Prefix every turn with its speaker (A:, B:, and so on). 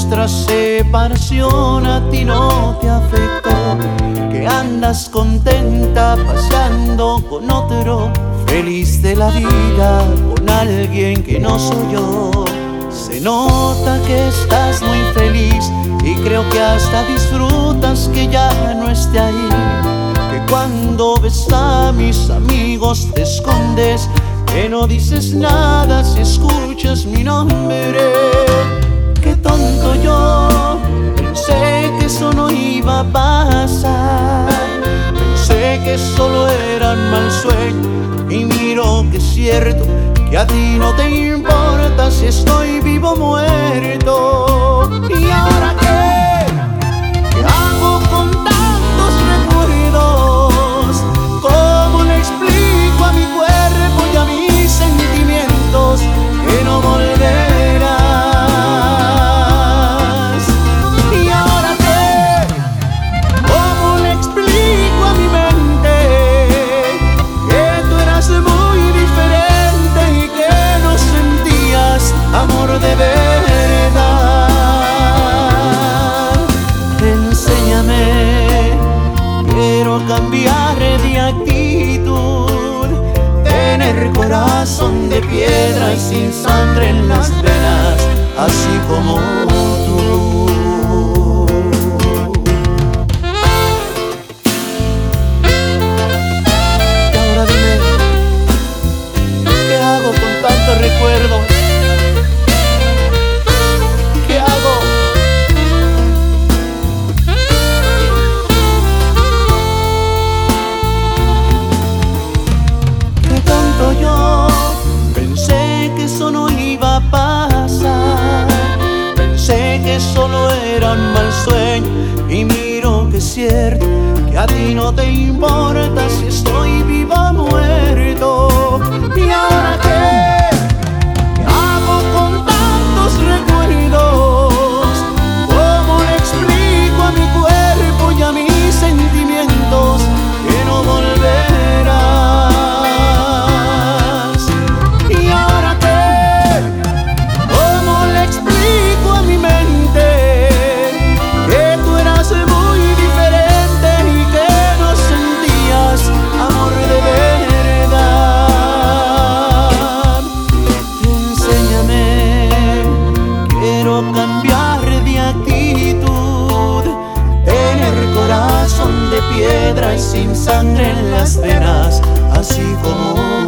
A: nuestra separación a ti no te afectó, que andas contenta paseando con otro, feliz de la vida con alguien que no soy yo. Se nota que estás muy feliz y creo que hasta disfrutas que ya no esté ahí, que cuando ves a mis amigos te escondes, que no dices nada si escuchas mi nombre. Qué tonto yo, pensé que eso no iba a pasar, pensé que solo era un mal sueño y miro que es cierto, que a ti no te importa si estoy vivo o muerto. ¿Y ahora qué? ¿Qué hago con tantos recuerdos? ¿Cómo le explico a mi cuerpo y a mis sentimientos que no volverás? ¿Y ahora qué? ¿Cómo le explico a mi mente que tú eras muy diferente y que no sentías amor de verdad? Enséñame, quiero cambiar de actitud, tener corazón de piedra y sin sangre en las venas, así como tú. Y ahora dime, ¿qué hago con tantos recuerdos? ¿Qué hago? Qué tonto yo, pensé que eso no iba a pasar, pensé que solo era un mal sueño y miro que es cierto, que a ti no te importa si estoy vivo o muerto. ¿Y ahora qué? ¿Qué hago con tantos recuerdos? ¿Cómo le explico a mi cuerpo y a mis sentimientos que no volverás? ¿Y ahora qué? ¿Cómo le explico a mi mente que tú eras muy diferente y que no sentías amor de verdad? Enséñame, quiero cambiar de actitud, tener corazón de piedra y sin sangre en las venas, así como